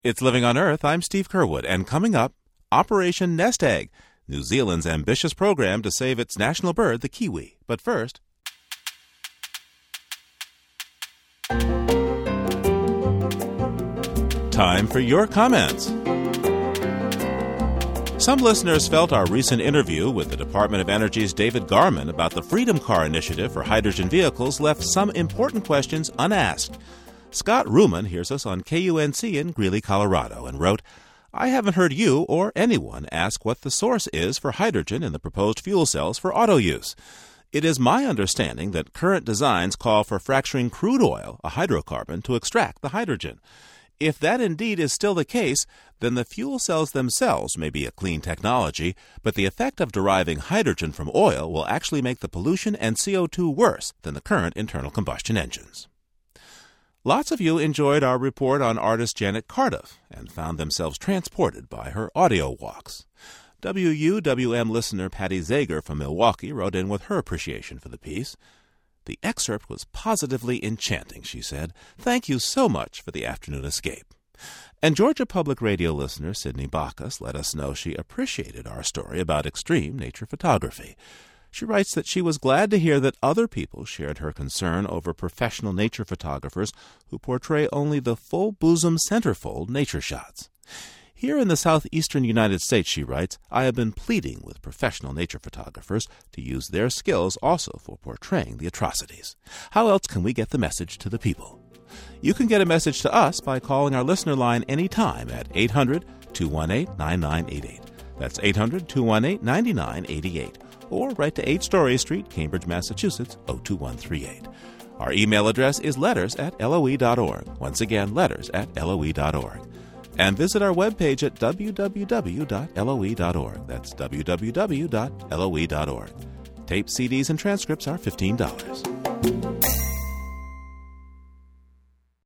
It's Living on Earth. I'm Steve Curwood, and coming up, Operation Nest Egg, New Zealand's ambitious program to save its national bird, the kiwi. But first, time for your comments. Some listeners felt our recent interview with the Department of Energy's David Garman about the Freedom Car initiative for hydrogen vehicles left some important questions unasked. Scott Ruman hears us on KUNC in Greeley, Colorado, and wrote, I haven't heard you or anyone ask what the source is for hydrogen in the proposed fuel cells for auto use. It is my understanding that current designs call for fracturing crude oil, a hydrocarbon, to extract the hydrogen. If that indeed is still the case, then the fuel cells themselves may be a clean technology, but the effect of deriving hydrogen from oil will actually make the pollution and CO2 worse than the current internal combustion engines. Lots of you enjoyed our report on artist Janet Cardiff and found themselves transported by her audio walks. WUWM listener Patty Zager from Milwaukee wrote in with her appreciation for the piece. The excerpt was positively enchanting, she said. Thank you so much for the afternoon escape. And Georgia Public Radio listener Sydney Bacchus let us know she appreciated our story about extreme nature photography. She writes that she was glad to hear that other people shared her concern over professional nature photographers who portray only the full bosom centerfold nature shots. Here in the southeastern United States, she writes, I have been pleading with professional nature photographers to use their skills also for portraying the atrocities. How else can we get the message to the people? You can get a message to us by calling our listener line anytime at 800-218-9988. That's 800-218-9988. Or write to 8 Story Street, Cambridge, Massachusetts, 02138. Our email address is letters@loe.org. Once again, letters@loe.org. And visit our webpage at www.loe.org. That's www.loe.org. Tape CDs and transcripts are $15.